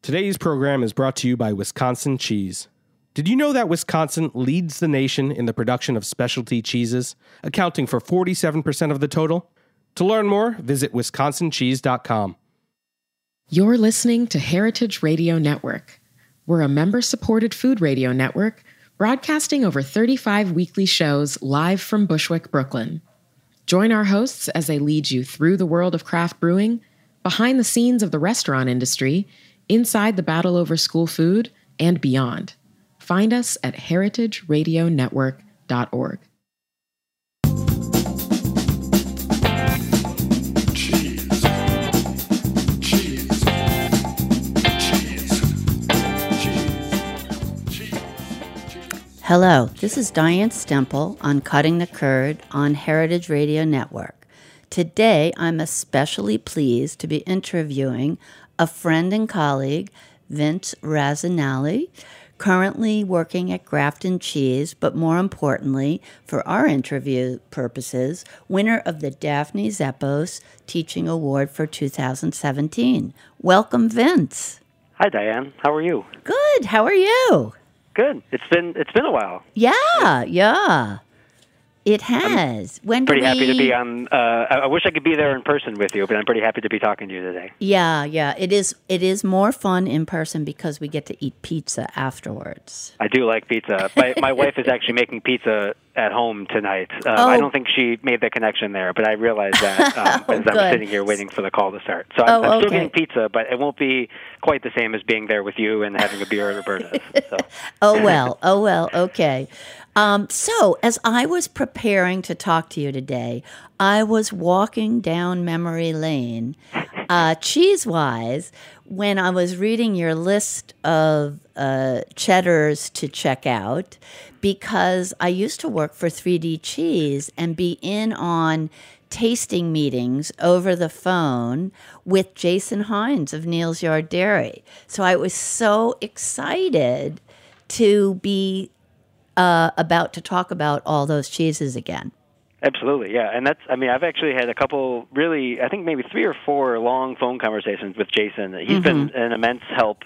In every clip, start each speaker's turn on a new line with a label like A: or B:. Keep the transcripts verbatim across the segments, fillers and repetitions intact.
A: Today's program is brought to you by Wisconsin Cheese. Did you know that Wisconsin leads the nation in the production of specialty cheeses, accounting for forty-seven percent of the total? To learn more, visit wisconsin cheese dot com.
B: You're listening to Heritage Radio Network. We're a member-supported food radio network broadcasting over thirty-five weekly shows live from Bushwick, Brooklyn. Join our hosts as they lead you through the world of craft brewing, behind the scenes of the restaurant industry, inside the battle over school food, and beyond. Find us at heritage radio network dot org.
C: Cheese. Cheese. Cheese. Cheese. Cheese.
D: Hello, this is Diane Stemple on Cutting the Curd on Heritage Radio Network. Today, I'm especially pleased to be interviewing a friend and colleague, Vince Razanelli, currently working at Grafton Cheese, but more importantly, for our interview purposes, winner of the Daphne Zepos Teaching Award for two thousand seventeen. Welcome, Vince.
E: Hi, Diane. How are you?
D: Good. How are you?
E: Good. It's been it's been a while.
D: Yeah, yeah. It has.
E: I'm
D: when
E: pretty
D: do
E: happy
D: we...
E: to be on. Uh, I I wish I could be there in person with you, but I'm pretty happy to be talking to you today.
D: Yeah, yeah. It is. It is more fun in person because we get to eat pizza afterwards.
E: I do like pizza. My my wife is actually making pizza at home tonight. Um,
D: Oh.
E: I don't think she made the connection there, but I realized that um,
D: Oh,
E: as I was
D: good.
E: sitting here waiting for the call to start. So I'm,
D: Oh,
E: I'm still
D: okay.
E: getting pizza, but it won't be quite the same as being there with you and having a beer at Roberta's. So.
D: Oh well. Oh well. Okay. Um, so, as I was preparing to talk to you today, I was walking down memory lane, uh, cheese-wise, when I was reading your list of uh, cheddars to check out, because I used to work for three D Cheese and be in on tasting meetings over the phone with Jason Hines of Neal's Yard Dairy. So I was so excited to be Uh, about to talk about all those cheeses again.
E: Absolutely, yeah. And that's, I mean, I've actually had a couple really, I think maybe three or four long phone conversations with Jason. He's
D: Mm-hmm.
E: been an immense help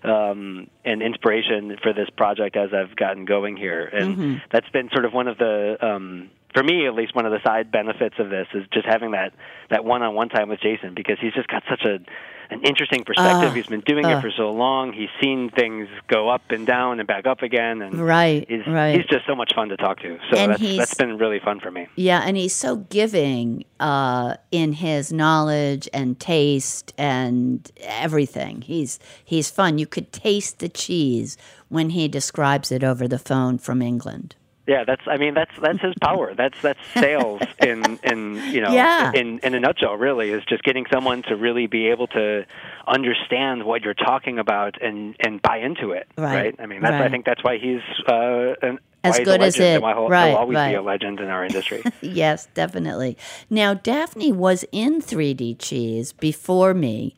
E: um, and inspiration for this project as I've gotten going here. And
D: Mm-hmm.
E: that's been sort of one of the, um, for me at least, one of the side benefits of this is just having that, that one-on-one time with Jason, because he's just got such a an interesting perspective.
D: Uh,
E: he's been doing
D: uh.
E: it for so long. He's seen things go up and down and back up again. And
D: Right,
E: he's,
D: right.
E: he's just so much fun to talk to. So
D: And
E: that's,
D: he's-
E: that's been really fun for me.
D: Yeah, and he's so giving uh, in his knowledge and taste and everything. He's he's fun. You could taste the cheese when he describes it over the phone from England.
E: Yeah, that's. I mean, that's that's his power. That's that's sales in in you know
D: Yeah.
E: in in a nutshell. Really, is just getting someone to really be able to understand what you're talking about and and buy into it.
D: Right,
E: I mean, that's, I
D: right.
E: think that's why he's uh, an,
D: As
E: why he's
D: good
E: a
D: as
E: legend,
D: it.
E: and why he'll,
D: Right,
E: he'll always be
D: right.
E: a legend in our industry.
D: Yes, definitely. Now, Daphne was in three D Cheese before me.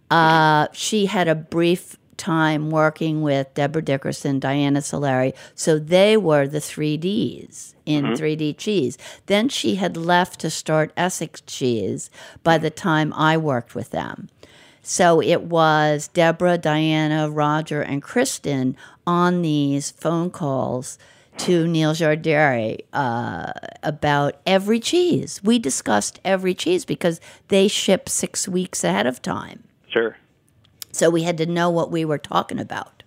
D: Uh, she had a brief time working with Deborah Dickerson, Diana Solari, so they were the three Ds in
E: Mm-hmm.
D: three D Cheese. Then she had left to start Essex Cheese by the time I worked with them. So it was Deborah, Diana, Roger, and Kristen on these phone calls to Neal's Yard Dairy uh, about every cheese. We discussed every cheese because they ship six weeks ahead of time.
E: Sure,
D: So we had to know what we were talking about.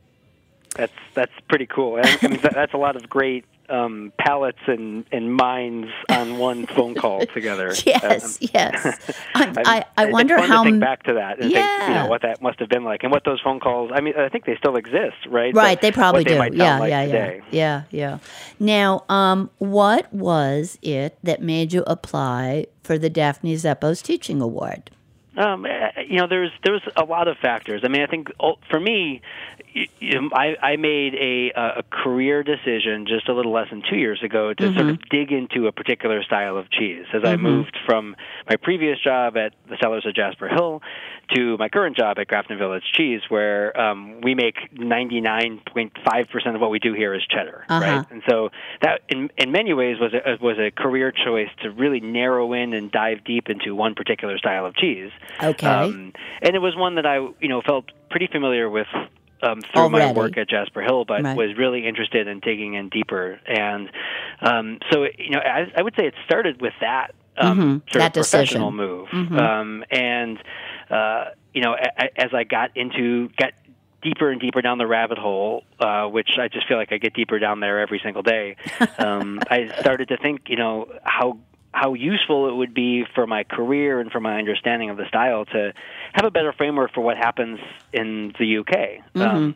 E: that's that's pretty cool. And, I mean, that, that's a lot of great um, palates and, and minds on one phone call together.
D: Yes,
E: Um,
D: yes. I'm,
E: I'm-
D: I, I
E: it's
D: wonder
E: fun
D: how...
E: to think back to that and think, you
D: Yeah.
E: know, what that must have been like and what those phone calls. I mean, I think they still exist, right?
D: Right,
E: But
D: they probably
E: what they
D: do.
E: might sound
D: Yeah,
E: like
D: yeah,
E: today.
D: yeah, yeah, yeah. Now, um, what was it that made you apply for the Daphne Zepos Teaching Award?
E: Um, eh, you know, there's there's a lot of factors. I mean, I think oh, for me, you, you, I, I made a a career decision just a little less than two years ago to sort of dig into a particular style of cheese. As I moved from my previous job at the Cellars of Jasper Hill to my current job at Grafton Village Cheese, where um, we make ninety-nine point five percent of what we do here is cheddar,
D: Uh-huh.
E: right? And so that, in in many ways, was a, was a career choice to really narrow in and dive deep into one particular style of cheese.
D: Okay.
E: Um, and it was one that I, you know, felt pretty familiar with um, through my
D: Already.
E: work at Jasper Hill, but
D: Right.
E: was really interested in digging in deeper. And um, so, you know, I, I would say it started with that um,
D: Mhm.
E: sort
D: That
E: of professional
D: decision.
E: move.
D: Mhm.
E: Um, and uh, you know, a, a- as I got into got deeper and deeper down the rabbit hole, uh, which I just feel like I get deeper down there every single day. Um, I started to think, you know, how how useful it would be for my career and for my understanding of the style to have a better framework for what happens in the U K. Um,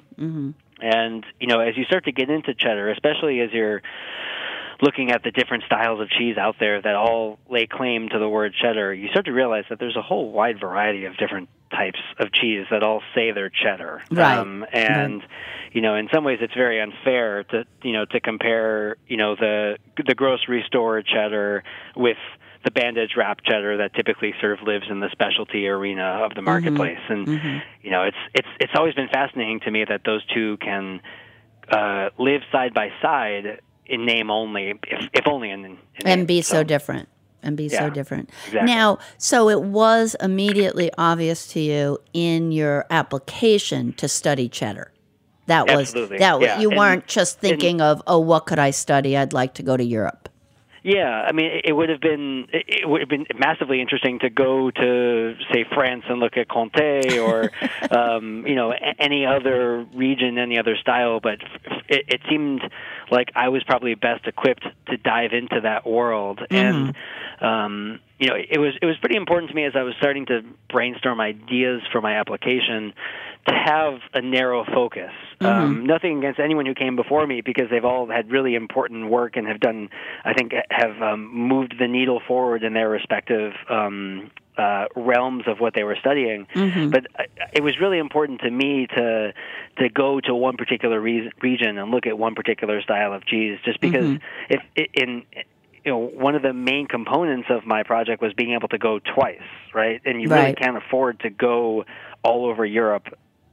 E: and you know, as you start to get into cheddar, especially as you're looking at the different styles of cheese out there that all lay claim to the word cheddar, you start to realize that there's a whole wide variety of different types of cheese that all say they're cheddar.
D: Right.
E: Um, and, you know, in some ways it's very unfair to, you know, to compare, you know, the the grocery store cheddar with the bandage wrap cheddar that typically sort of lives in the specialty arena of the marketplace. And, you know, it's, it's, it's always been fascinating to me that those two can uh, live side by side in name only, if, if only in, in
D: And
E: name.
D: be so different. And be so
E: Yeah,
D: different.
E: exactly.
D: Now, so it was immediately obvious to you in your application to study cheddar. That was
E: Absolutely,
D: that was,
E: yeah.
D: you
E: And-
D: weren't just thinking of, oh, what could I study? I'd like to go to Europe.
E: Yeah, I mean, it- it would have been it it would have been massively interesting to go to, say, France and look at Comté or, um, you know, a- any other region, any other style. But f- it, it seemed like I was probably best equipped to dive into that world. And, um, you know, it was it was pretty important to me as I was starting to brainstorm ideas for my application to have a narrow focus. Um, nothing against anyone who came before me, because they've all had really important work and have done, I think, have um, moved the needle forward in their respective um, uh, realms of what they were studying. But uh, it was really important to me to to go to one particular re- region and look at one particular style of cheese, just because if in you know, one of the main components of my project was being able to go twice, right? And you really
D: Right.
E: can't afford to go all over Europe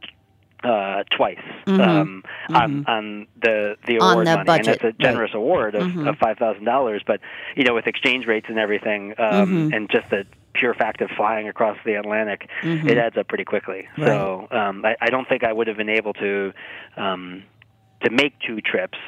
E: uh, twice um, on on the the
D: On
E: award
D: the
E: money,
D: budget,
E: and that's a generous award of, of five thousand dollars. But you know, with exchange rates and everything, um, and just the pure fact of flying across the Atlantic, it adds up pretty quickly. So um, I, I don't think I would have been able to um, to make two trips.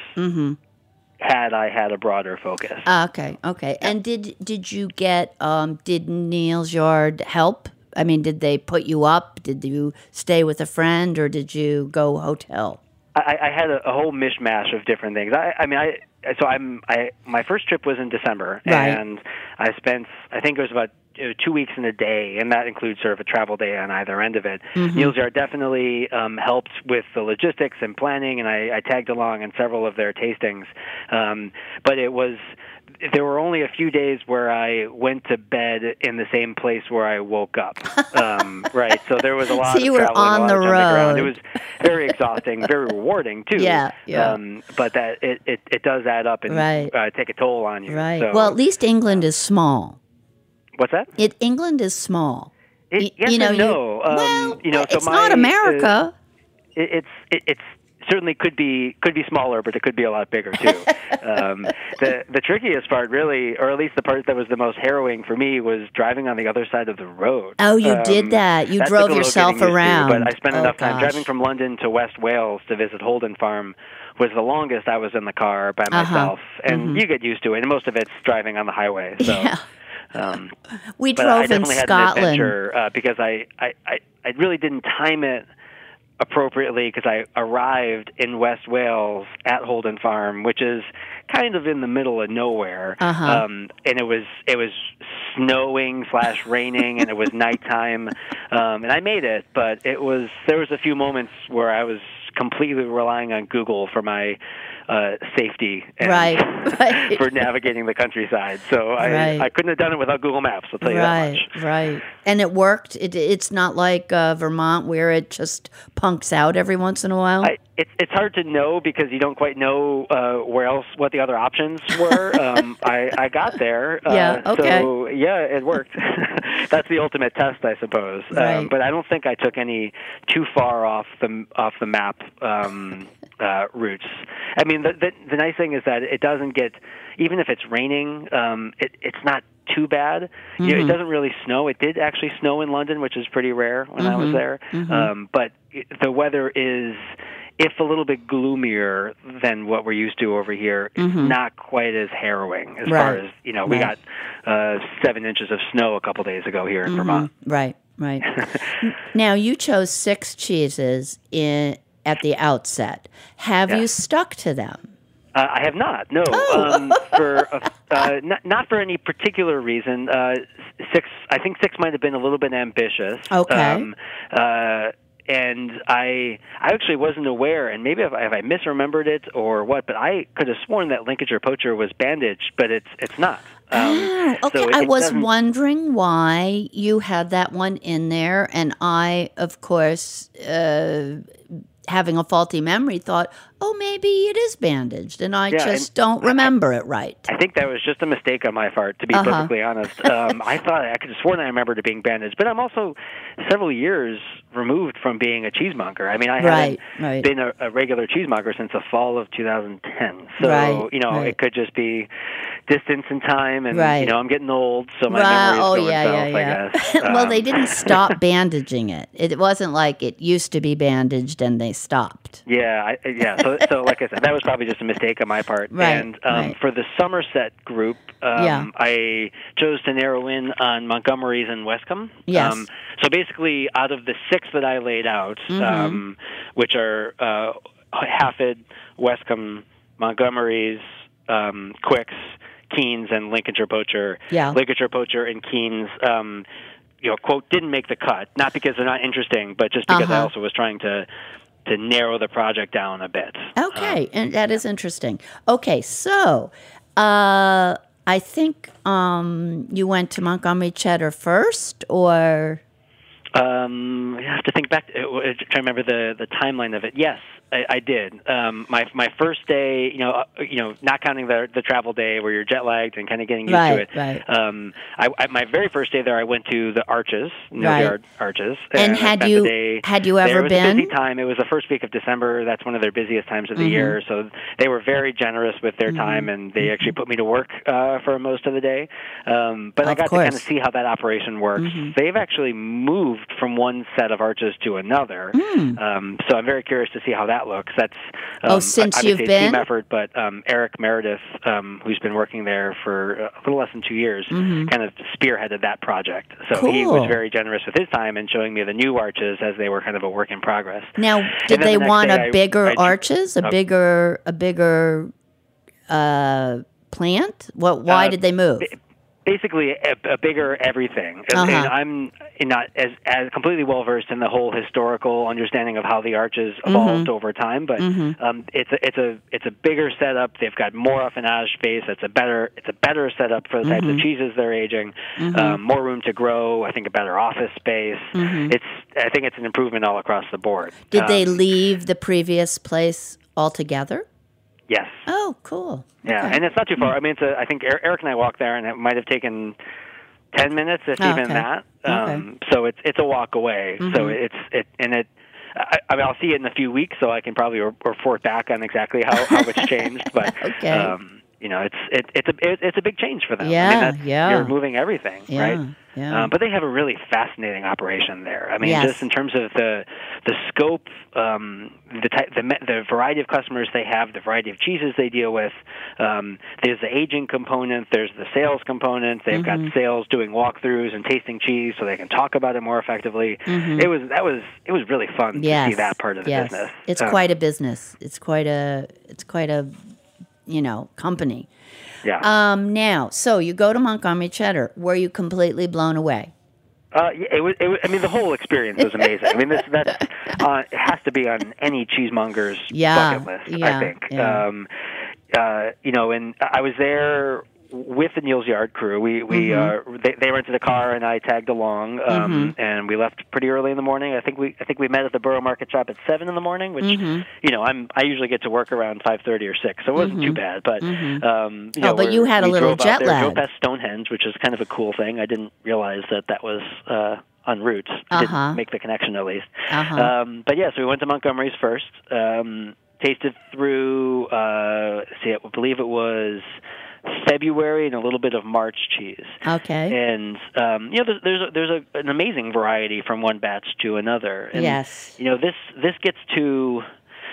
E: Had I had a broader focus.
D: Ah, okay, okay. And did did you get um, did Neil's Yard help? I mean, did they put you up? Did you stay with a friend, or did you go hotel?
E: I, I had a, a whole mishmash of different things. I, I mean, I so I'm I my first trip was in December,
D: Right.
E: and I spent I think it was about uh, two weeks and a day, and that includes sort of a travel day on either end of it. Neil's Yard definitely um, helped with the logistics and planning, and I, I tagged along in several of their tastings. Um, but it was there were only a few days where I went to bed in the same place where I woke up. Um, right, so there was a lot
D: So
E: of
D: you were
E: traveling,
D: on
E: a lot
D: the
E: of jumping around. It
D: road.
E: was very exhausting, very rewarding too.
D: Yeah, yeah.
E: Um, but that it, it, it does add up and
D: Right.
E: uh, take a toll on you.
D: Right.
E: So,
D: Well, at least England is small.
E: what's that?
D: It England is small.
E: It,
D: Y-
E: yes
D: you know,
E: and
D: you-
E: no. Um,
D: well,
E: you know, so
D: it's
E: my,
D: not
E: uh,
D: America.
E: it, it's it, it's certainly could be could be smaller, but it could be a lot bigger too. um, the the trickiest part, really, or at least the part that was the most harrowing for me, was driving on the other side of the road.
D: Oh, you
E: Um,
D: did that. You
E: that
D: drove
E: took a little
D: yourself
E: getting used to,
D: around.
E: but I spent
D: Oh,
E: enough time
D: gosh.
E: driving from London to West Wales to visit Holden Farm. Was the longest I was in the car by
D: Uh-huh.
E: myself, and you get used to it. And most of it's driving on the highway. So.
D: Yeah.
E: Um,
D: We
E: but
D: drove
E: I
D: in
E: definitely had an
D: Scotland.
E: adventure uh, because I, I, I, I really didn't time it appropriately, because I arrived in West Wales at Holden Farm, which is kind of in the middle of nowhere.
D: Uh-huh.
E: Um, and it was it was snowing slash raining, and it was nighttime. Um, and I made it, but it was there was a few moments where I was completely relying on Google for my uh, safety and
D: Right, right.
E: for navigating the countryside. So I,
D: Right.
E: I couldn't have done it without Google Maps, I'll tell you that
D: Right,
E: much.
D: right. And it worked. It, it's not like uh, Vermont where it just punks out every once in a while.
E: I, it's it's hard to know because you don't quite know uh, where else what the other options were. um, I I got there. Uh,
D: Yeah, okay.
E: So yeah, it worked. That's the ultimate test, I suppose.
D: Right.
E: Um, but I don't think I took any too far off the off the map um, uh, routes. I mean, the, the the nice thing is that it doesn't get, even if it's raining, um, it, it's not too bad.
D: Mm-hmm.
E: You know, it doesn't really snow. It did actually snow in London, which is pretty rare when
D: Mm-hmm.
E: I was there.
D: Mm-hmm.
E: Um, but it, the weather is, if a little bit gloomier than what we're used to over here, it's
D: Mm-hmm.
E: not quite as harrowing as
D: Right.
E: far as, you know, we
D: Right.
E: got uh, seven inches of snow a couple days ago here in Vermont.
D: Right, right. Now, you chose six cheeses in at the outset. Have you
E: Yes.
D: stuck to them?
E: Uh, I have not. No,
D: Oh.
E: um, for uh, uh, not, not for any particular reason. Uh, six, I think six might have been a little bit ambitious.
D: Okay.
E: Um, uh, and I, I actually wasn't aware, and maybe if, if I misremembered it or what, but I could have sworn that Lincolnshire Poacher was bandaged, but it's it's not. Um,
D: Oh, okay.
E: so it-
D: I
E: it
D: was
E: doesn't-
D: wondering why you had that one in there, and I, of course, uh, having a faulty memory, thought, oh, maybe it is bandaged, and I
E: Yeah,
D: just
E: and
D: don't remember it right.
E: I think that was just a mistake on my part, to be
D: Uh-huh.
E: perfectly honest. Um, I thought I could have sworn I remembered it being bandaged, but I'm also several years removed from being a cheesemonger. I mean, I
D: Right,
E: haven't
D: right.
E: been a, a regular cheesemonger since the fall of two thousand ten. So,
D: Right,
E: you know,
D: right.
E: it could just be distance in time, and,
D: Right.
E: you know, I'm getting old, so my
D: Right.
E: memory is
D: Oh,
E: going
D: yeah,
E: south,
D: yeah, yeah.
E: I guess.
D: well,
E: Um,
D: they didn't stop bandaging it. It wasn't like it used to be bandaged and they stopped.
E: Yeah, I, yeah. So, so like I said, that was probably just a mistake on my part.
D: Right,
E: And um,
D: right.
E: for the Somerset group, um,
D: Yeah.
E: I chose to narrow in on Montgomery's and Westcombe.
D: Yes.
E: Um, so basically, out of the six that I laid out,
D: Mm-hmm.
E: um, which are uh, Hafid, Westcombe, Montgomery's, um, Quicks, Keen's, and Lincolnshire Poacher.
D: Yeah.
E: Lincolnshire Poacher and Keen's. Um, you know, quote, didn't make the cut, not because they're not interesting, but just because I
D: Uh-huh.
E: also was trying to to narrow the project down a bit.
D: Okay, and that is interesting. Okay, so uh, I think um, you went to Montgomery Cheddar first, or
E: Um, I have to think back. To, uh, try to remember the, the timeline of it. Yes, I, I did. Um, my my first day, you know, uh, you know, not counting the the travel day where you're jet lagged and kind of getting used
D: Right,
E: to it.
D: right.
E: Um, I, I, my very first day there, I went to the Arches, Neil
D: Right.
E: Yard Arches,
D: And
E: I
D: had
E: spent
D: you-
E: the day
D: had you
E: there.
D: ever
E: It was a busy
D: been?
E: time. It was the first week of December. That's one of their busiest times of the
D: Mm-hmm.
E: year. So they were very generous with their time, and they actually put me to work uh, for most of the day. Um, but I
D: Of
E: got to
D: course.
E: kind of see how that operation works. They've actually moved from one set of arches to another. Um, so I'm very curious to see how that looks. That's um,
D: Oh, since
E: obviously
D: you've
E: a team
D: been?
E: effort, but um, Eric Meredith, um, who's been working there for a little less than two years, kind of spearheaded that project. So he
D: Cool.
E: was very generous with his time and showing me the new arches as they were kind of a work in progress.
D: now
E: And
D: did
E: then
D: they
E: the next
D: want
E: day
D: a
E: I-
D: bigger
E: I-
D: arches, a
E: Oh.
D: bigger a bigger uh, plant? What? Why
E: Uh,
D: did they move?
E: Basically, a, a bigger everything. And,
D: Uh-huh.
E: and I'm not as, as completely well versed in the whole historical understanding of how the arches evolved over time, but um, it's a it's a it's a bigger setup. They've got more affinage space. It's a better it's a better setup for the types of cheeses they're aging. Um, more room to grow. I think a better office space. It's I think it's an improvement all across the board.
D: Did they
E: Um,
D: leave the previous place altogether?
E: Yes.
D: Oh, cool.
E: Yeah,
D: Okay.
E: and it's not too far. I mean, it's a, I think Er- Eric and I walked there, and it might have taken ten minutes, if
D: Oh,
E: even
D: okay.
E: that. Um,
D: Okay.
E: So it's it's a walk away. So it's it and it. I, I mean, I'll see it in a few weeks, so I can probably re- report back on exactly how, how it's changed. But
D: Okay.
E: um, you know, it's it, it's a it, it's a big change for them. I
D: Yeah,
E: mean, that's,
D: yeah.
E: You're moving everything,
D: Yeah,
E: right?
D: yeah.
E: Um, but they have a really fascinating operation there. I mean,
D: Yes.
E: just in terms of the the scope, um, the type, the me- the variety of customers they have, the variety of cheeses they deal with. Um, there's the aging component. There's the sales component. They've
D: Mm-hmm.
E: got sales doing walkthroughs and tasting cheese, so they can talk about it more effectively.
D: Mm-hmm.
E: It was that was it was really fun
D: Yes.
E: to see that part of the
D: yes.
E: business.
D: It's
E: Um,
D: quite a business. It's quite a it's quite a you know, company.
E: yeah.
D: Um now, so you go to Montgomery Cheddar. Were you completely blown away?
E: Uh, yeah, it was, it was. I mean, the whole experience was amazing. I mean, this that uh, it has to be on any cheesemonger's
D: Yeah,
E: bucket list.
D: yeah,
E: I think.
D: yeah.
E: Um, uh, you know, and I was there with the Neil's Yard crew. We we
D: Mm-hmm.
E: uh, they, they rented a car and I tagged along, um, and we left pretty early in the morning. I think we I think we met at the Borough Market shop at seven in the morning, which
D: Mm-hmm.
E: you know I'm I usually get to work around five thirty or six, so it wasn't too bad. But um, you know,
D: Oh, but
E: we're-
D: you had a
E: we
D: little
E: drove out
D: jet
E: there,
D: lag.
E: drove past Stonehenge, which is kind of a cool thing. I didn't realize that that was uh, en route. I
D: Uh-huh.
E: didn't make the connection at least.
D: Uh-huh.
E: Um, but yeah, so we went to Montgomery's first. Um, tasted through. Uh, see, I believe it was February and a little bit of March cheese.
D: Okay.
E: And um, you know, there's there's, a, there's a, an amazing variety from one batch to another. And,
D: Yes.
E: You know, this this gets to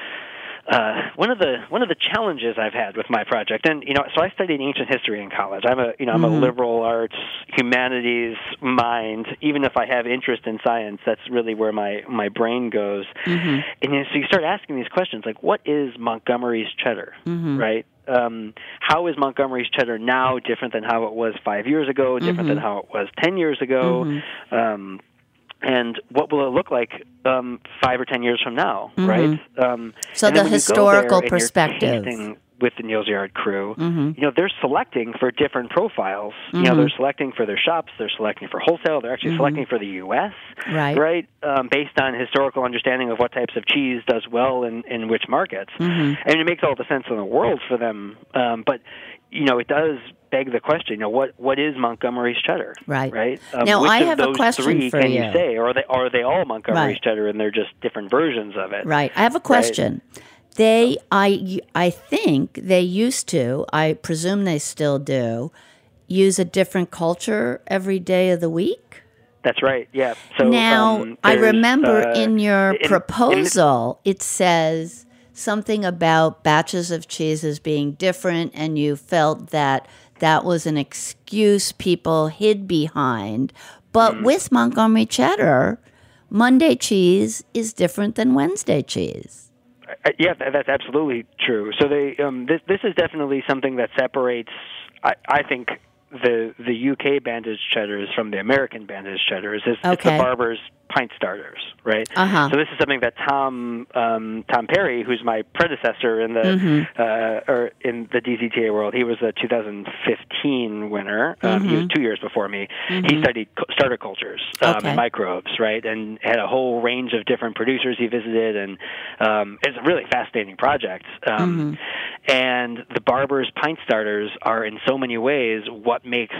E: uh, one of the one of the challenges I've had with my project. And you know, so I studied ancient history in college. I'm a you know I'm
D: Mm-hmm.
E: a liberal arts humanities mind. Even if I have interest in science, that's really where my my brain goes.
D: Mm-hmm.
E: And you know, so you start asking these questions like, what is Montgomery's cheddar,
D: Mm-hmm.
E: right? Um, how is Montgomery's cheddar now different than how it was five years ago, different
D: Mm-hmm.
E: than how it was ten years ago?
D: Mm-hmm.
E: Um, and what will it look like um, five or ten years from now,
D: Mm-hmm.
E: right? Um,
D: So
E: and
D: the
E: then when you go
D: historical
E: there and you're
D: perspective.
E: tasting with the Neal's Yard crew,
D: Mm-hmm.
E: you know, they're selecting for different profiles. You know,
D: Mhm.
E: they're selecting for their shops, they're selecting for wholesale, they're actually
D: Mhm.
E: selecting for the U S,
D: Right.
E: right? Um, based on historical understanding of what types of cheese does well in, in which markets.
D: Mhm.
E: And it makes all the sense in the world for them. Um, but, you know, it does beg the question, you know, what, what is Montgomery's cheddar?
D: Right.
E: Right? Um,
D: Now,
E: which
D: I
E: of
D: have a
E: those
D: question
E: three
D: for
E: can
D: you.
E: you say? Or are they, are they all Montgomery's
D: Right.
E: cheddar and they're just different versions of it?
D: Right. I have a question. They, I, I think they used to, I presume they still do, use a different culture every day of the week.
E: That's right. Yeah. So
D: now,
E: um,
D: I
E: there's,
D: remember
E: uh,
D: in your
E: in- in-
D: proposal, it says something about batches of cheeses being different, and you felt that that was an excuse people hid behind. But
E: Mm.
D: with Montgomery cheddar, Monday cheese is different than Wednesday cheese.
E: Uh, yeah, that, that's absolutely true. So they, um, this, this is definitely something that separates, I, I think, the the U K bandaged cheddars from the American bandaged cheddars. It's, it's the
D: Okay.
E: Barber's pint starters, right?
D: Uh-huh.
E: So this is something that Tom um, Tom Perry, who's my predecessor in the
D: Mm-hmm.
E: uh, or in the D Z T A world, he was a two thousand fifteen winner. Um, He was two years before me. He studied cu- starter cultures um,
D: Mm-hmm. Okay.
E: and microbes, right, and had a whole range of different producers he visited, and um, it's a really fascinating project. Um,
D: Mm-hmm.
E: And the Barber's pint starters are, in so many ways, what makes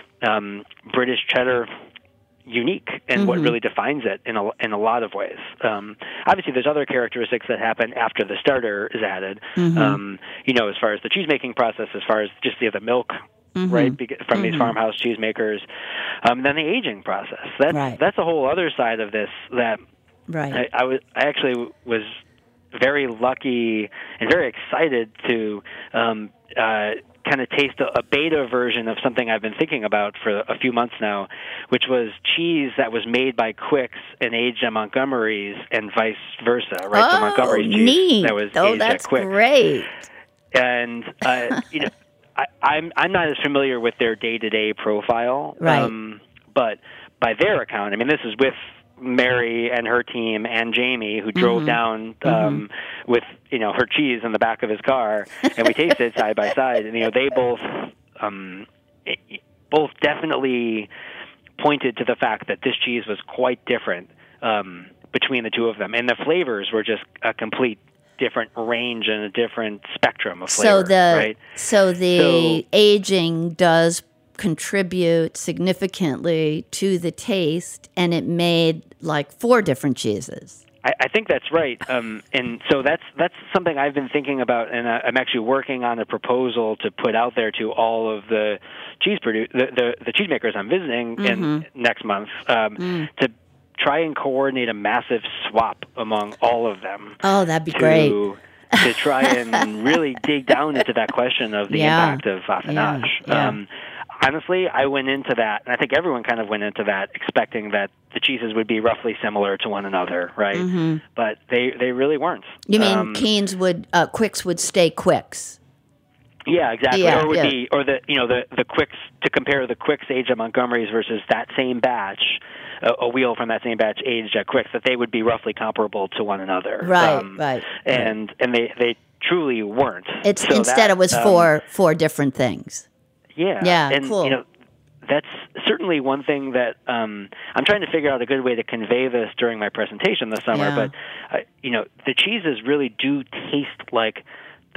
E: um, British cheddar unique and
D: Mm-hmm.
E: what really defines it in a, in a lot of ways. Um, obviously, there's other characteristics that happen after the starter is added.
D: Mm-hmm.
E: Um, you know, as far as the cheese making process, as far as just the, the milk,
D: Mm-hmm.
E: right, beca- from these farmhouse cheesemakers. Um, then the aging process. That's
D: Right.
E: that's a whole other side of this that
D: Right.
E: I, I was I actually was very lucky and very excited to um, uh, kind of taste a, a beta version of something I've been thinking about for a few months now, which was cheese that was made by Quicks and aged at Montgomery's and vice versa, right? So
D: Oh,
E: Montgomery's cheese
D: neat.
E: that was
D: Oh,
E: aged
D: that's
E: at Quicks.
D: great.
E: And uh, you know, I, I'm I'm not as familiar with their day-to-day profile,
D: Right.
E: um, but by their account, I mean this is with Mary and her team and Jamie, who drove down um, with you know her cheese in the back of his car, and we tasted side by side, and you know they both um, it, both definitely pointed to the fact that this cheese was quite different um, between the two of them, and the flavors were just a complete different range and a different spectrum of flavor.
D: So the
E: right?
D: so the
E: So-
D: aging does contribute significantly to the taste, and it made like four different cheeses.
E: I, I think that's right, um, and so that's that's something I've been thinking about, and I, I'm actually working on a proposal to put out there to all of the cheese produ- the, the the cheesemakers I'm visiting in next month um, to try and coordinate a massive swap among all of them.
D: Oh, that'd be
E: to,
D: great.
E: to try and really dig down into that question of the
D: Yeah.
E: impact of affinage.
D: Yeah, yeah.
E: Um, honestly, I went into that, and I think everyone kind of went into that expecting that the cheeses would be roughly similar to one another, right? But they, they really weren't.
D: Mm-hmm. You mean
E: Um,
D: Keen's would uh, Quicks would stay Quicks?
E: Yeah, exactly.
D: Yeah,
E: or would
D: yeah.
E: be, or the you know the the Quicks to compare the Quicks aged at Montgomery's versus that same batch, a, a wheel from that same batch aged at Quicks, that they would be roughly comparable to one another.
D: Right, right,
E: And and they they truly weren't.
D: It's
E: So
D: instead
E: that,
D: it was
E: um,
D: four four different things.
E: Yeah.
D: Yeah,
E: and,
D: cool.
E: You know, that's certainly one thing that um, I'm trying to figure out a good way to convey this during my presentation this summer.
D: Yeah.
E: But uh, you know, the cheeses really do taste like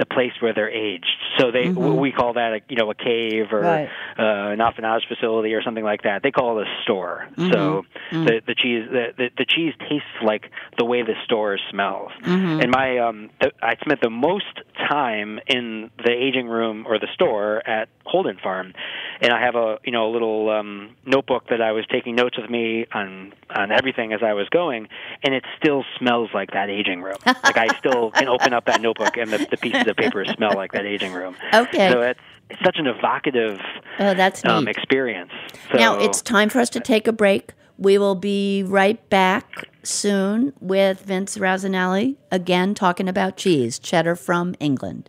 E: the place where they're aged. So they
D: Mm-hmm.
E: we call that a, you know a cave or
D: Right.
E: uh, an affinage facility or something like that. They call it a store.
D: Mm-hmm.
E: So the the cheese the, the the cheese tastes like the way the store smells.
D: Mm-hmm.
E: And my um the, I spent the most time in the aging room or the store at Holden Farm, and I have a you know a little um, notebook that I was taking notes with me on on everything as I was going, and it still smells like that aging room. Like I still can open up that notebook and the, the pieces of paper smell like that aging room.
D: Okay.
E: So it's it's such an evocative
D: Oh, that's
E: um,
D: neat.
E: experience. So,
D: Now, it's time for us to take a break. We will be right back soon with Vince Razzanelli, again talking about cheese, cheddar from England.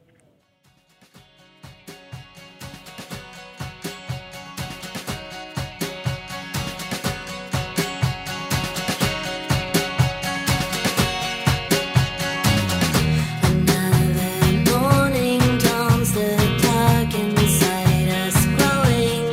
F: Another morning dawns, the dark inside us growing.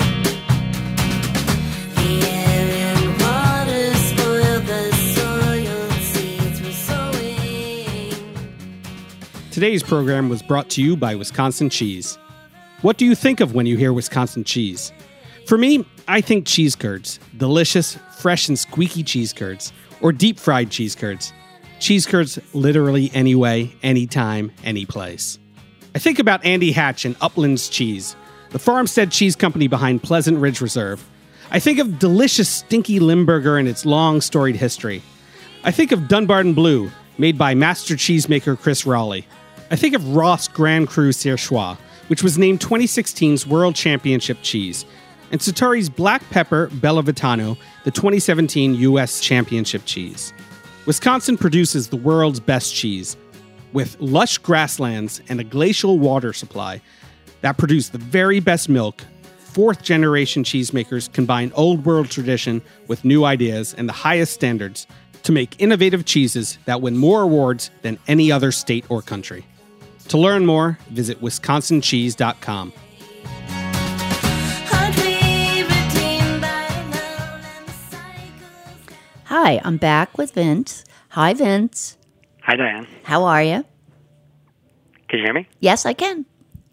F: The air and water spoil the soiled seeds we're sowing.
A: Today's program was brought to you by Wisconsin Cheese. What do you think of when you hear Wisconsin cheese? For me, I think cheese curds. Delicious, fresh and squeaky cheese curds. Or deep-fried cheese curds. Cheese curds literally any way, anytime, any place. I think about Andy Hatch and Uplands Cheese, the farmstead cheese company behind Pleasant Ridge Reserve. I think of delicious stinky Limburger and its long storied history. I think of Dunbarton Blue, made by master cheesemaker Chris Raleigh. I think of Ross Grand Cru Surchoix, which was named twenty sixteen's World Championship cheese, and Sartori's Black Pepper Bella Vitano, the twenty seventeen U S Championship cheese. Wisconsin produces the world's best cheese, with lush grasslands and a glacial water supply that produce the very best milk. Fourth-generation cheesemakers combine old world tradition with new ideas and the highest standards to make innovative cheeses that win more awards than any other state or country. To learn more, visit wisconsin cheese dot com.
F: Aren't we redeemed by love and the cycles?
D: Hi, I'm back with Vince. Hi, Vince.
E: Hi, Diane.
D: How are you?
E: Can you hear me?
D: Yes, I can.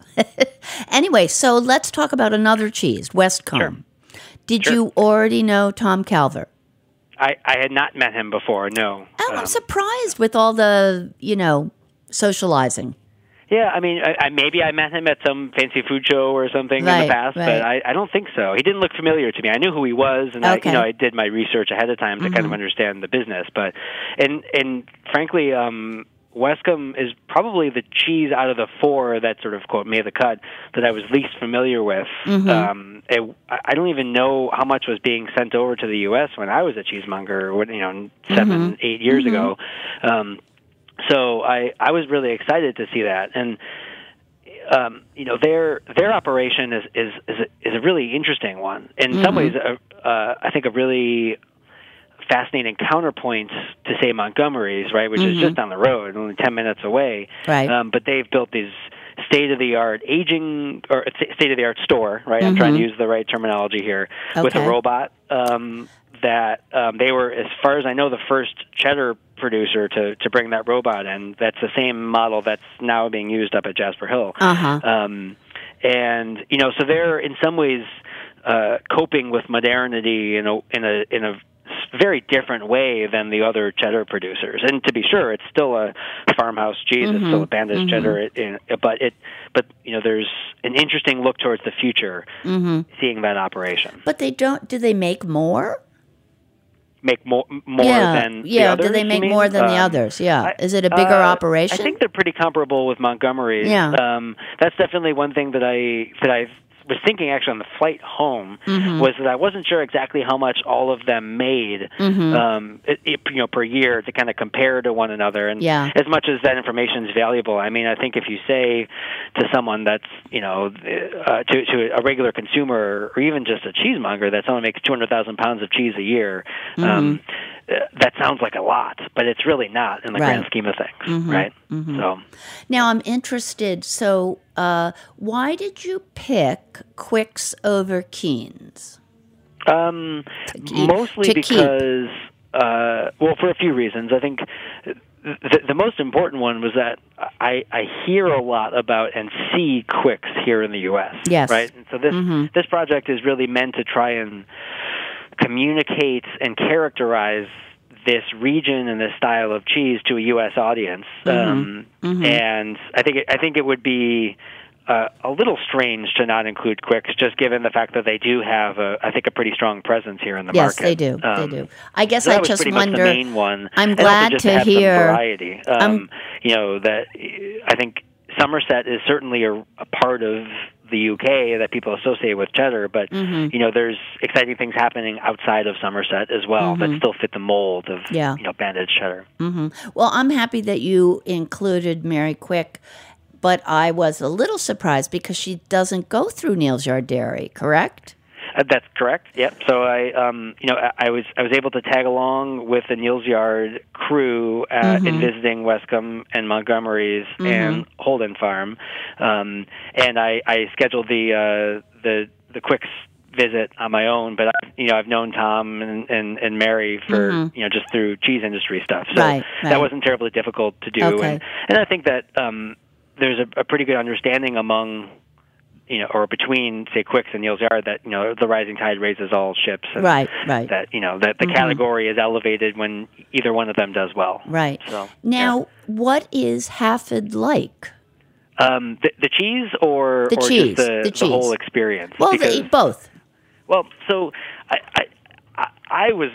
D: Anyway, so let's talk about another cheese, Westcombe.
E: Sure.
D: Did
E: Sure.
D: you already know Tom Calver?
E: I, I had not met him before, no.
D: Oh, I'm
E: Um,
D: surprised with all the, you know, socializing.
E: Yeah, I mean, I, I, maybe I met him at some fancy food show or something in
D: Right,
E: the past,
D: right.
E: but I, I don't think so. He didn't look familiar to me. I knew who he was, and I,
D: Okay.
E: you know, I did my research ahead of time to kind
D: Mm-hmm.
E: of understand the business. But, and and frankly, um, Westcombe is probably the cheese out of the four that sort of quote made the cut that I was least familiar with.
D: Mm-hmm.
E: Um, it, I don't even know how much was being sent over to the U S when I was a cheesemonger, what, you know, seven,
D: Mm-hmm.
E: eight years ago. Um, so I I was really excited to see that. And Um, you know, their their operation is is is a, is a really interesting one. In some ways, uh, uh, I think a really fascinating counterpoint to say Montgomery's, right, which is just down the road, only ten minutes away.
D: Right.
E: Um, but they've built these state of the art aging or state of the art store, right? I'm trying to use the right terminology here with a
D: Okay.
E: robot. Um, that um, they were, as far as I know, the first cheddar producer to, to bring that robot in. That's the same model that's now being used up at Jasper Hill.
D: Uh-huh.
E: Um, and you know, so they're in some ways uh, coping with modernity in a in a in a very different way than the other cheddar producers. And to be sure, it's still a farmhouse cheese. It's still a Bandis cheddar. It, it, but it, but you know, there's an interesting look towards the future. Seeing that operation
D: But they don't, do they make more?
E: make more more
D: yeah.
E: than the
D: yeah.
E: others.
D: Do they
E: you
D: make
E: mean?
D: more than the
E: Um,
D: others? Yeah.
E: I-
D: Is it a bigger
E: uh,
D: operation?
E: I think they're pretty comparable with Montgomery's.
D: Yeah.
E: Um, that's definitely one thing that I that I was thinking actually on the flight home
D: Mm-hmm.
E: was that I wasn't sure exactly how much all of them made,
D: Mm-hmm.
E: um, it, it, you know, per year to kind of compare to one another. And
D: Yeah.
E: as much as that information is valuable, I mean, I think if you say to someone that's you know uh, to to a regular consumer or even just a cheesemonger that someone makes two hundred thousand pounds of cheese a year. Um, uh, that sounds like a lot, but it's really not in the
D: Right.
E: grand scheme of things, right? So,
D: Now I'm interested. So, uh, why did you pick Quicks over Keen's?
E: um,
D: keep-
E: mostly
D: to keep.
E: because, uh, well, for a few reasons. I think the, the most important one was that I, I hear a lot about and see Quicks here in the U S
D: Yes.
E: Right? And so this
D: Mm-hmm.
E: this project is really meant to try and communicate and characterize this region and this style of cheese to a U S audience.
D: Mm-hmm.
E: Um,
D: Mm-hmm.
E: And I think it, I think it would be uh, a little strange to not include Quicks, just given the fact that they do have, a, I think, a pretty strong presence here in the
D: Yes,
E: market.
D: they do.
E: Um,
D: they do. I guess
E: so that
D: I
E: was
D: just
E: pretty
D: wonder.
E: much the main one.
D: I'm
E: And also
D: glad
E: just
D: to
E: have
D: hear-
E: some variety. Um,
D: I'm-
E: you know that I think Somerset is certainly a, a part of the U K that people associate with cheddar, but
D: Mm-hmm.
E: you know there's exciting things happening outside of Somerset as well that still fit the mold of
D: Mm-hmm. Yeah.
E: you know banded cheddar.
D: Mm-hmm. Well, I'm happy that you included Mary Quick, but I was a little surprised because she doesn't go through Neal's Yard Dairy, correct?
E: Uh, that's correct. Yep. So I, um, you know, I, I was I was able to tag along with the Neal's Yard crew at, in visiting Westcombe and Montgomery's and Holden Farm, um, and I, I scheduled the uh, the the Quicks visit on my own. But I, you know, I've known Tom and, and, and Mary for you know just through cheese industry stuff, so
D: Right, right.
E: that wasn't terribly difficult to do.
D: Okay.
E: And and I think that um, there's a, a pretty good understanding among. You know, or between say Quicks and Neal's Yard, that you know the rising tide raises all ships, and
D: Right, right.
E: that you know that the category is elevated when either one of them does well.
D: Right.
E: So
D: Now, what is Hafid like?
E: um, the, the cheese or
D: The
E: or
D: cheese,
E: just the,
D: the cheese.
E: whole experience.
D: Well,
E: Because-
D: they, both.
E: Well, so I, I I I was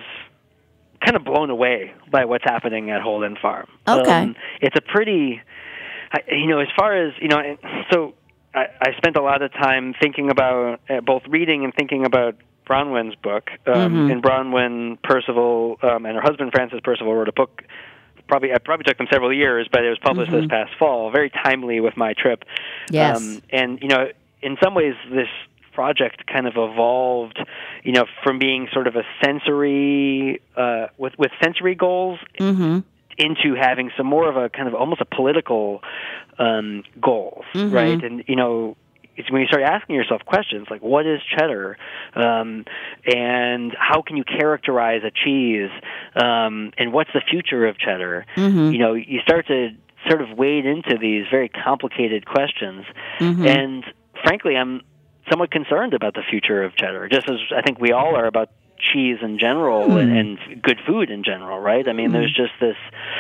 E: kind of blown away by what's happening at Holden Farm.
D: Okay.
E: Um, it's a pretty, I- you know, as far as you know, and so. I, I spent a lot of time thinking about uh, both reading and thinking about Bronwyn's book. Um,
D: Mm-hmm.
E: And Bronwyn Percival um, and her husband Francis Percival wrote a book. Probably it probably took them several years, but it was published this past fall. Very timely with my trip.
D: Mm-hmm. Yes.
E: Um, and you know, in some ways, this project kind of evolved, you know, from being sort of a sensory uh, with with sensory goals.
D: Mm-hmm.
E: Into having some more of a kind of almost a political um, goals,
D: Mm-hmm.
E: right? And you know, it's when you start asking yourself questions like, "What is cheddar?" Um, and how can you characterize a cheese? Um, and what's the future of cheddar?
D: Mm-hmm.
E: You know, you start to sort of wade into these very complicated questions,
D: Mm-hmm.
E: and frankly, I'm somewhat concerned about the future of cheddar, just as I think we all are about cheese in general
D: Hmm.
E: and, and good food in general, right? I mean, there's just this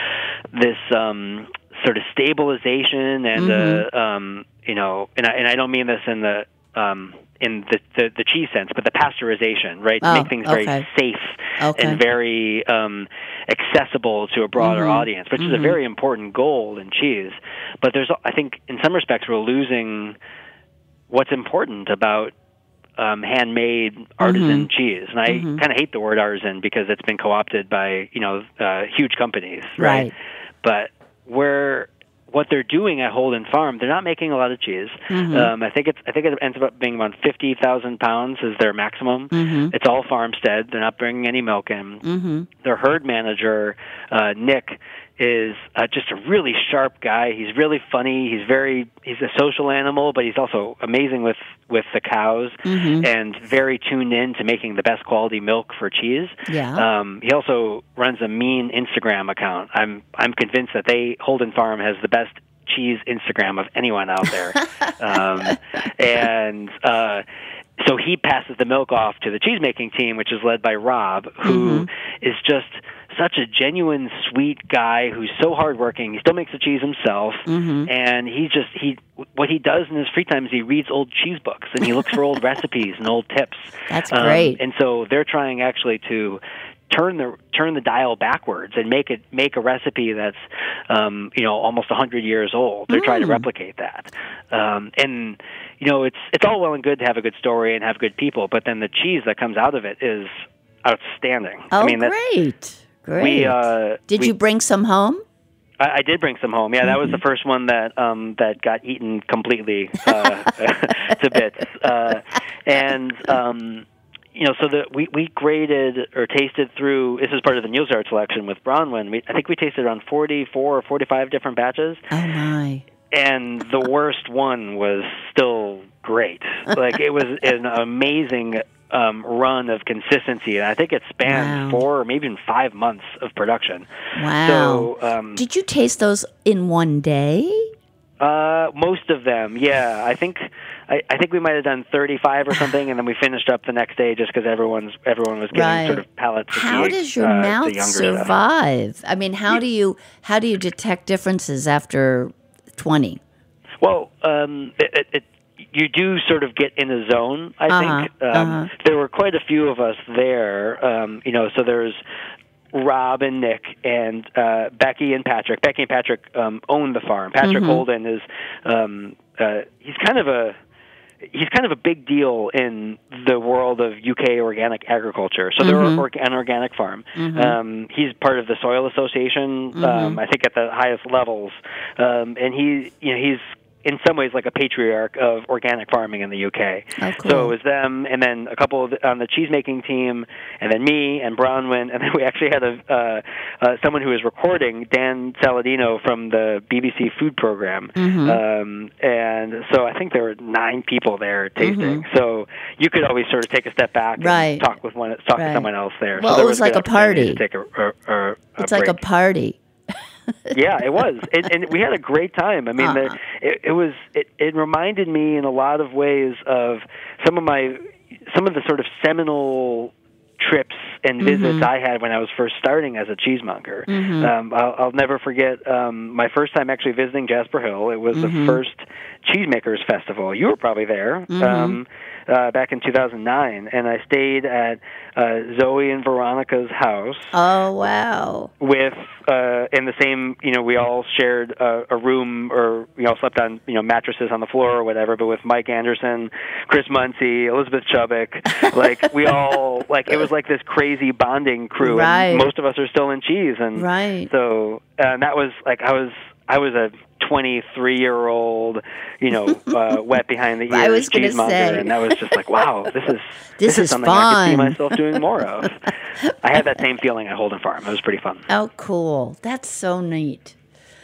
E: this um, sort of stabilization and
D: Mm-hmm.
E: uh, um, you know, and I, and I don't mean this in the um, in the, the the cheese sense, but the pasteurization, right? To
D: Oh,
E: make things very
D: okay.
E: safe
D: Okay.
E: and very um, accessible to a broader
D: Mm-hmm.
E: audience, which is a very important goal in cheese. But there's, I think, in some respects, we're losing what's important about um, handmade artisan cheese, and I kind of hate the word artisan because it's been co-opted by you know uh, huge companies, right?
D: Right.
E: But where what they're doing at Holden Farm, they're not making a lot of cheese. Um, I think it's I think it ends up being about fifty thousand pounds is their maximum. It's all farmstead. They're not bringing any milk in.
D: Mm-hmm.
E: Their herd manager, uh, Nick, is uh, just a really sharp guy. He's really funny. He's very he's a social animal, but he's also amazing with with the cows
D: Mm-hmm.
E: and very tuned in to making the best quality milk for cheese.
D: Yeah.
E: Um, he also runs a mean Instagram account. I'm I'm convinced that they Holden Farm has the best cheese Instagram of anyone out there. um, and uh, so he passes the milk off to the cheesemaking team, which is led by Rob, who is just such a genuine, sweet guy who's so hardworking. He still makes the cheese himself, and he just he what he does in his free time is he reads old cheese books and he looks for old recipes and old tips.
D: That's
E: Um,
D: great.
E: and so they're trying actually to turn the turn the dial backwards and make it make a recipe that's um, you know almost a hundred years old. They're trying to replicate that, um, and you know it's it's all well and good to have a good story and have good people, but then the cheese that comes out of it is outstanding.
D: Oh,
E: I mean, that's,
D: great. Great.
E: we uh,
D: Did
E: we,
D: you bring some home?
E: I, I did bring some home. Yeah, that was the first one that um, that got eaten completely uh, to bits, uh, and. Um, You know, so the we, we graded or tasted through. This is part of the Neal's Yard selection with Bronwyn. We, I think we tasted around forty-four or forty-five different batches,
D: Oh, my.
E: and the worst one was still great. Like it was an amazing um, run of consistency, and I think it spanned
D: Wow.
E: four or maybe even five months of production.
D: Wow.
E: So, um,
D: Did you taste those in one day?
E: Uh, most of them, yeah. I think I, I think we might have done thirty-five or something, and then we finished up the next day just because everyone's everyone was getting
D: Right.
E: sort of palate fatigue.
D: How does your
E: uh, the
D: mouth
E: younger stuff.
D: survive? I mean, how do you how do you detect differences after twenty?
E: Well, um, it, it, it, you do sort of get in a zone, I
D: Uh-huh,
E: think. Um,
D: uh-huh.
E: There were quite a few of us there. Um, you know, so there's Rob and Nick and uh, Becky and Patrick. Becky and Patrick um, own the farm. Patrick
D: Mm-hmm.
E: Holden is um, uh, he's kind of a he's kind of a big deal in the world of U K organic agriculture. So they're
D: Mm-hmm.
E: or- an organic farm. Um, he's part of the Soil Association,
D: Mm-hmm.
E: um, I think at the highest levels, um, and he you know he's in some ways like a patriarch of organic farming in the U K.
D: Oh, cool.
E: So it was them, and then a couple of the, on the cheese making team, and then me and Bronwyn, and then we actually had a uh, uh, someone who was recording, Dan Saladino from the B B C food program,
D: Mm-hmm.
E: um, and so I think there were nine people there tasting.
D: Mm-hmm.
E: So you could always sort of take a step back and
D: Right.
E: talk with one, talk
D: Right.
E: to someone else there.
D: Well,
E: so there
D: it was
E: a
D: like
E: good
D: a
E: opportunity
D: party.
E: To take a, a, a, a
D: It's like a
E: break.
D: party.
E: Yeah, it was, and, and we had a great time. I mean,
D: Uh-huh.
E: the, it, it was. It, it reminded me in a lot of ways of some of my, some of the sort of seminal trips and visits I had when I was first starting as a cheesemonger. Um, I'll, I'll never forget um, my first time actually visiting Jasper Hill. It was the first Cheesemakers Festival. You were probably there. Um, uh, back in two thousand nine, and I stayed at uh, Zoe and Veronica's house
D: Oh wow.
E: with uh in the same, you know, we all shared uh, a room, or we all slept on, you know, mattresses on the floor or whatever, but with Mike Anderson, Chris Muncie, Elizabeth Chubbuck, like we all, like it was like this crazy bonding crew.
D: Right.
E: And most of us are still in cheese, and
D: Right.
E: so and that was like I was I was a twenty-three year old, you know, uh, wet behind the ears
D: I was gonna
E: cheesemonger,
D: say.
E: and that was just like, wow, this is
D: This is
E: something I could see
D: fun.
E: myself doing more of. I had that same feeling at Holden Farm. It was pretty fun.
D: Oh, cool. That's so neat.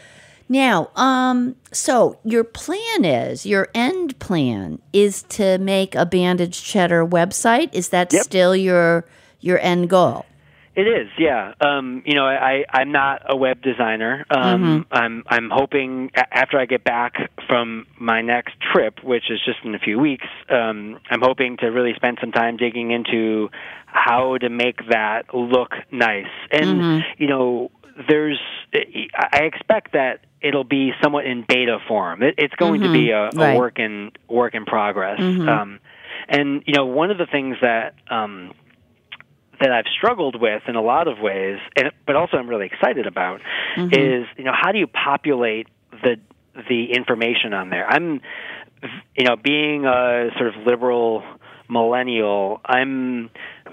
D: Now, um, so your plan is, your end plan is to make a Bandage Cheddar website. Is that
E: Yep.
D: still your your end goal?
E: It is, yeah. Um, you know, I, I'm not a web designer. Um, I'm I'm hoping a- after I get back from my next trip, which is just in a few weeks, um, I'm hoping to really spend some time digging into how to make that look nice. And you know, there's I expect that it'll be somewhat in beta form. It, it's going to be a, a
D: Right.
E: work in work in progress. Um, and you know, one of the things that um, that I've struggled with in a lot of ways, and but also I'm really excited about, is, you know, how do you populate the the information on there? I'm, you know, being a sort of liberal millennial, I'm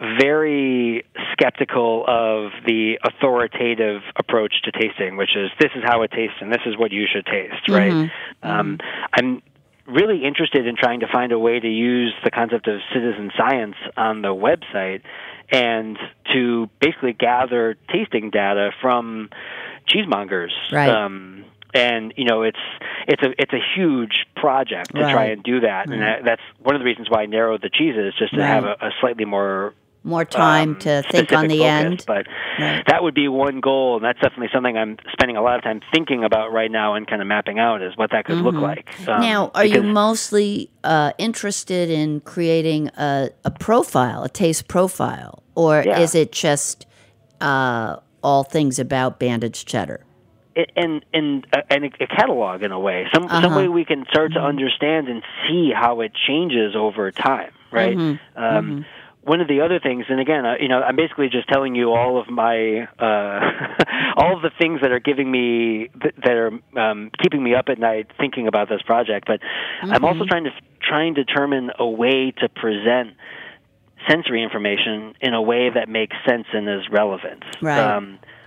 E: very skeptical of the authoritative approach to tasting, which is this is how it tastes and this is what you should taste, right? Um, I'm really interested in trying to find a way to use the concept of citizen science on the website and to basically gather tasting data from cheesemongers.
D: Right.
E: Um, and you know, it's it's a it's a huge project to try
D: Right.
E: and do that, and that, that's one of the reasons why I narrowed the cheeses, just to
D: Right.
E: have a, a slightly more
D: More time
E: um,
D: to think on
E: specific
D: the
E: focus.
D: end.
E: But
D: Right.
E: that would be one goal, and that's definitely something I'm spending a lot of time thinking about right now and kind of mapping out is what that could look like. Um,
D: Now, are you
E: because-
D: mostly uh, interested in creating a, a profile, a taste profile, or
E: Yeah.
D: is it just uh, all things about Bandage Cheddar?
E: and and uh, and a catalog in a way, some some
D: Uh-huh.
E: way we can start to understand and see how it changes over time, right?
D: Mm-hmm.
E: Um, One of the other things, and again, uh, you know, I'm basically just telling you all of my uh, all of the things that are giving me th- that are um, keeping me up at night thinking about this project. But I'm also trying to trying to determine a way to present sensory information in a way that makes sense and is relevant.
D: Right.
E: Um,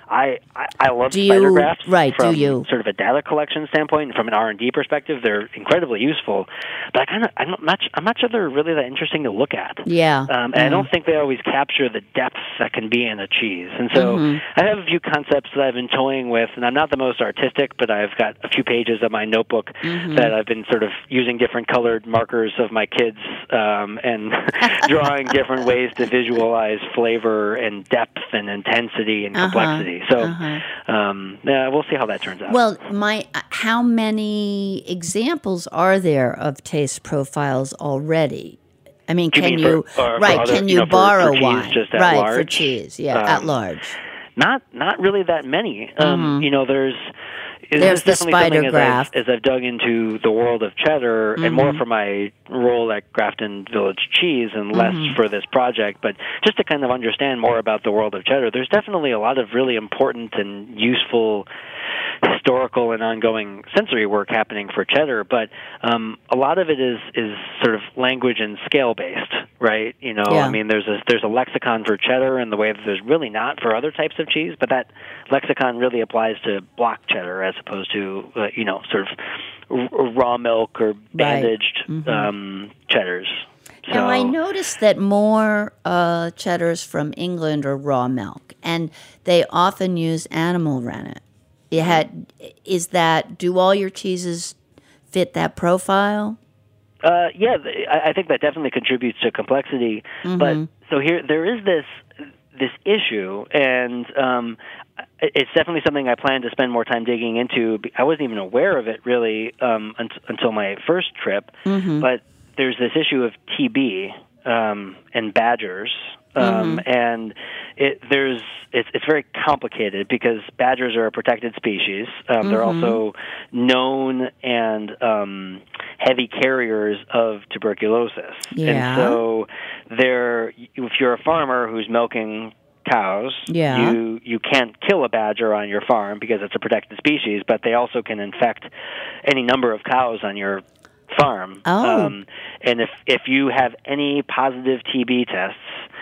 E: I, I, I love
D: Do you-
E: spider graphs
D: right, do
E: from
D: you?
E: sort of a data collection standpoint and from an R and D perspective. They're incredibly useful, but I kind of I'm not I'm not sure they're really that interesting to look at.
D: Yeah.
E: Um, and I don't think they always capture the depth that can be in a cheese. And so
D: Mm-hmm.
E: I have a few concepts that I've been toying with, and I'm not the most artistic, but I've got a few pages of my notebook
D: Mm-hmm.
E: that I've been sort of using different colored markers of my kids um, and drawing different ways to visualize flavor and depth and intensity and
D: Uh-huh.
E: complexity. So
D: Uh-huh.
E: um, yeah, we'll see how that turns out.
D: Well, my how many examples are there of taste profiles already? I mean,
E: You
D: can
E: mean
D: you
E: for- or for
D: right?
E: other-
D: can
E: you
D: you
E: know, for-
D: borrow
E: for cheese
D: one?
E: just at
D: right for
E: large?
D: cheese, yeah, at
E: Um,
D: large.
E: Not not really that many. Um, You know, there's
D: Mm-hmm. There's the
E: definitely
D: spider
E: something as
D: graph.
E: I've, as I've dug into the world of cheddar, and
D: Mm-hmm.
E: more for my role at Grafton Village Cheese, and less
D: Mm-hmm.
E: for this project, but just to kind of understand more about the world of cheddar, there's definitely a lot of really important and useful historical and ongoing sensory work happening for cheddar, but um, a lot of it is is sort of language and scale based, right? You know,
D: Yeah.
E: I mean, there's a there's a lexicon for cheddar in the way that there's really not for other types of cheese, but that lexicon really applies to block cheddar as opposed to uh, you know sort of r- raw milk or bandaged um, cheddars. So,
D: Now, I noticed that more uh, cheddars from England are raw milk, and they often use animal rennet. You had, is that, do all your cheeses fit that profile?
E: Uh, yeah, th- I I think that definitely contributes to complexity. But so here, there is this this issue, and um, it- it's definitely something I plan to spend more time digging into. Be- I wasn't even aware of it really um, un- until my first trip. But there's this issue of T B um, and badgers. Um, and it, there's it's, it's very complicated because badgers are a protected species. Um, They're also known and um, heavy carriers of tuberculosis.
D: Yeah.
E: And so they're if you're a farmer who's milking cows,
D: Yeah.
E: you you can't kill a badger on your farm because it's a protected species, but they also can infect any number of cows on your farm.
D: Oh.
E: Um, and if if you have any positive T B tests,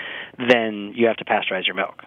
E: then you have to pasteurize your milk.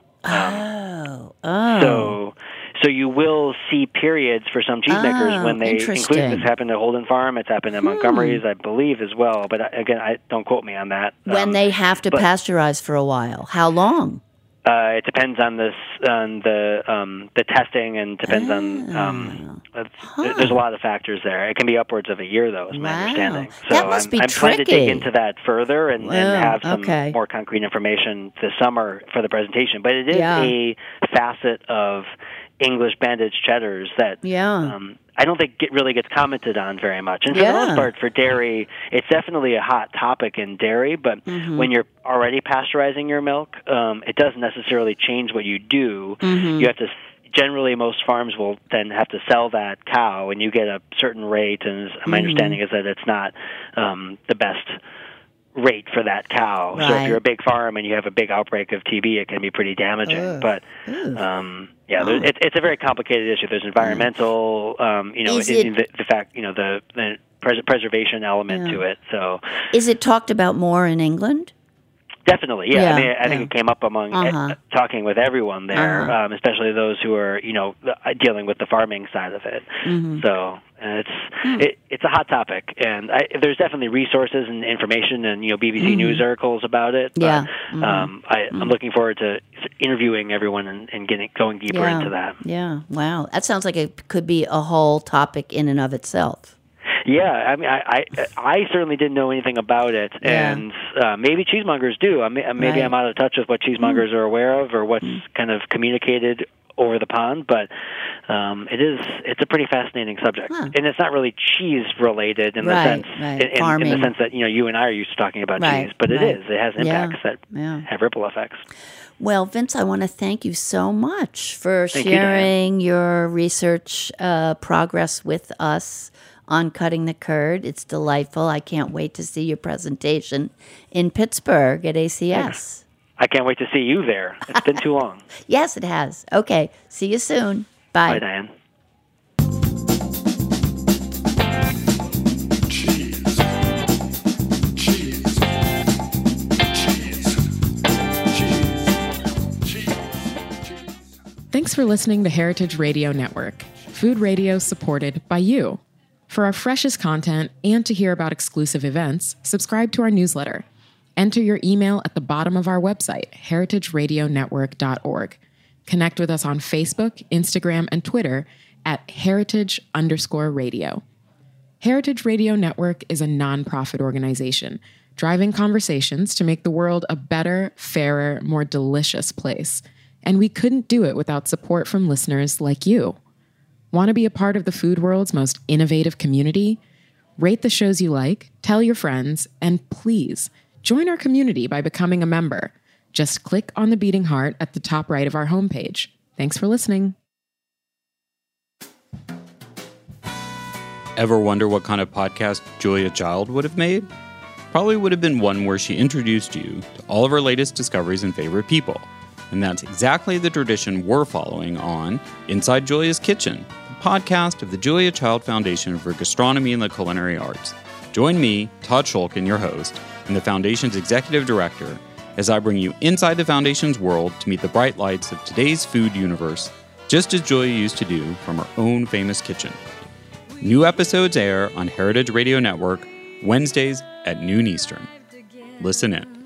D: Oh, oh.
E: So, so you will see periods for some cheesemakers
D: Oh,
E: when they
D: interesting.
E: include this. Happened at Holden Farm. It's happened at Montgomery's, I believe, as well. But I- again, I don't quote me on that.
D: when
E: Um,
D: they have to
E: but-
D: pasteurize for a while, how long?
E: Uh, it depends on this on the um, the testing, and depends on um, it's- there's a lot of factors there. It can be upwards of a year, though, is my
D: Wow.
E: understanding. So
D: That must
E: I'm,
D: be
E: I'm trying to dig
D: tricky.
E: into that further and,
D: Wow,
E: and have some
D: okay.
E: more concrete information this summer for the presentation. But it is
D: Yeah.
E: a facet of English bandaged cheddars that
D: Yeah.
E: um, I don't think it really gets commented on very much. And for
D: Yeah.
E: the most part, for dairy, it's definitely a hot topic in dairy. But
D: Mm-hmm.
E: when you're already pasteurizing your milk, um, it doesn't necessarily change what you do.
D: Mm-hmm.
E: You have to. Generally, most farms will then have to sell that cow, and you get a certain rate. And
D: Mm-hmm.
E: my understanding is that it's not um, the best rate for that cow. So
D: Right.
E: if you're a big farm and you have a big outbreak of T B, it can be pretty damaging. But um, yeah, there, it, it's a very complicated issue. There's environmental, um, you know,
D: Is
E: in,
D: it-
E: in the, the fact, you know, the, the pres- preservation element
D: Yeah.
E: to it. So
D: Is it talked about more in England?
E: definitely, yeah.
D: Yeah,
E: I mean, I think
D: yeah.
E: it came up among
D: Uh-huh.
E: uh, talking with everyone there,
D: Uh-huh.
E: um, especially those who are, you know, the- uh, dealing with the farming side of it.
D: Mm-hmm.
E: So uh, it's
D: Hmm.
E: it, it's a hot topic, and I, there's definitely resources and information and you know B B C News articles about it. But,
D: Mm-hmm. Yeah.
E: um, I, I'm looking forward to s- interviewing everyone and, and getting going deeper
D: yeah.
E: into that.
D: Yeah. Wow. That sounds like it could be a whole topic in and of itself.
E: Yeah, I mean, I, I, I certainly didn't know anything about it,
D: Yeah.
E: and uh, maybe cheesemongers do. I may, maybe
D: Right.
E: I'm out of touch with what cheesemongers are aware of or what's kind of communicated over the pond, but um, it is it's a pretty fascinating subject,
D: Huh.
E: and it's not really cheese related in
D: Right,
E: the sense
D: right.
E: in, in, in
D: Farming.
E: the sense that you know you and I are used to talking about
D: Right,
E: cheese, but it
D: right.
E: is it has
D: Yeah,
E: impacts that
D: yeah.
E: have ripple effects.
D: Well, Vince, I want to thank you so much for
E: Thank you, Diane.
D: sharing your research uh, progress with us on Cutting the Curd. It's delightful. I can't wait to see your presentation in Pittsburgh at A C S.
E: I can't wait to see you there. It's been too long.
D: Yes, it has. Okay. See you soon.
E: Bye, Diane.
C: cheese, cheese, cheese, cheese, cheese, cheese.
B: Thanks for listening to Heritage Radio Network, food radio supported by you. For our freshest content and to hear about exclusive events, subscribe to our newsletter. Enter your email at the bottom of our website, heritage radio network dot org. Connect with us on Facebook, Instagram, and Twitter at heritage underscore radio. Heritage Radio Network is a nonprofit organization driving conversations to make the world a better, fairer, more delicious place. And we couldn't do it without support from listeners like you. Want to be a part of the food world's most innovative community? Rate the shows you like, tell your friends, and please join our community by becoming a member. Just click on the beating heart at the top right of our homepage. Thanks for listening.
G: Ever wonder what kind of podcast Julia Child would have made? Probably would have been one where she introduced you to all of her latest discoveries and favorite people. And that's exactly the tradition we're following on Inside Julia's Kitchen, the podcast of the Julia Child Foundation for Gastronomy and the Culinary Arts. Join me, Todd Shulkin, your host, and the Foundation's executive director, as I bring you inside the Foundation's world to meet the bright lights of today's food universe, just as Julia used to do from her own famous kitchen. New episodes air on Heritage Radio Network Wednesdays at noon Eastern. Listen in.